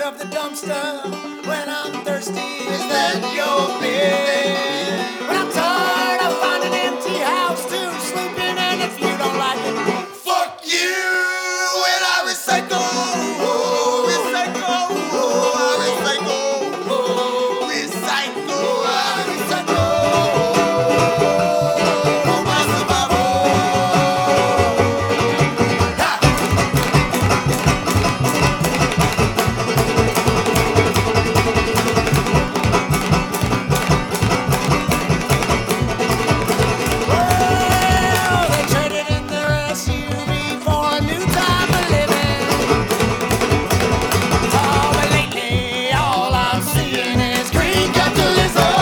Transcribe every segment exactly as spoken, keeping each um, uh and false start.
of the dumpster when I'm thirsty. Is that your bed? When I'm tired, I find an empty house to sleep in, and if you don't like it, fuck you. When I recycle, oh, recycle, oh, I recycle, oh, recycle, I recycle. Oh, my survival. Well, they traded in their S U V for a new type of living. Oh, but lately all I'm seeing is green capitalism.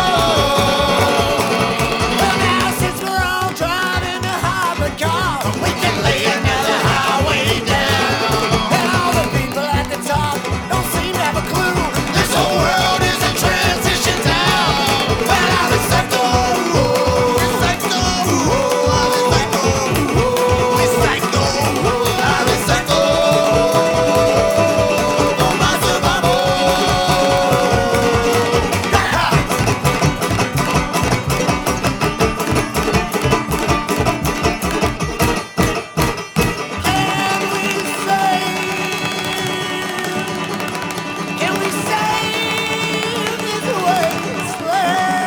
Well, now since we're all driving a hybrid car, we can lay another highway down. And all the people at the top don't seem to have a clue. This whole world is a transition town. But I recycle, recycle, I recycle, recycle, I recycle for my survival. Can we save? Can we save this wasteland?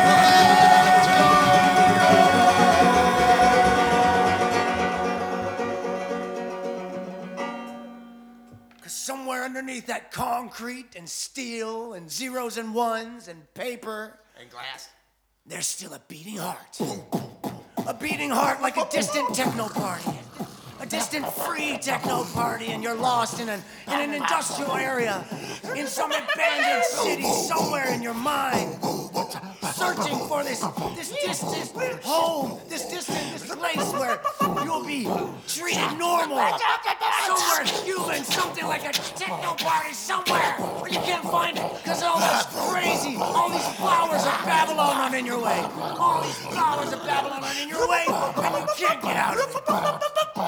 Cause somewhere underneath that concrete and steel and zeros and ones and paper and glass, there's still a beating heart. A beating heart like a distant techno party. A distant free techno party, and you're lost in an, in an industrial area, in some abandoned city somewhere in your mind, searching for this, this distant home, this distant this place where you'll be treated normal, somewhere human, something like a techno party somewhere where you can't find it because all this crazy, all these flowers of Babylon are in your way, all these flowers of Babylon are in your way, and you can't get out of it.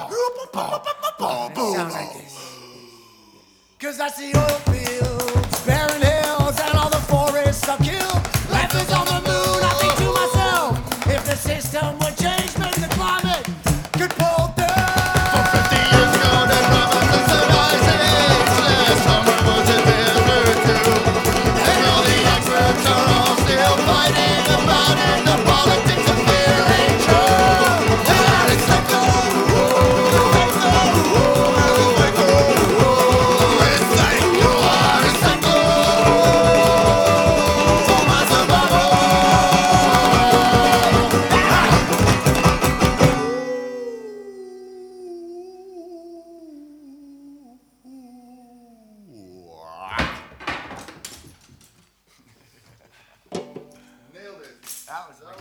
It sounds like this. Cause I see oil fields, barren hills, and all the forests are killed. Life is on the moon, I think to myself, if the system would change, maybe the climate could pull through. For fifty years ago, they promised us a rising. Last summer was a desert too. And all the experts are all still fighting about it. The politics of fear ain't true. And I recycle, That was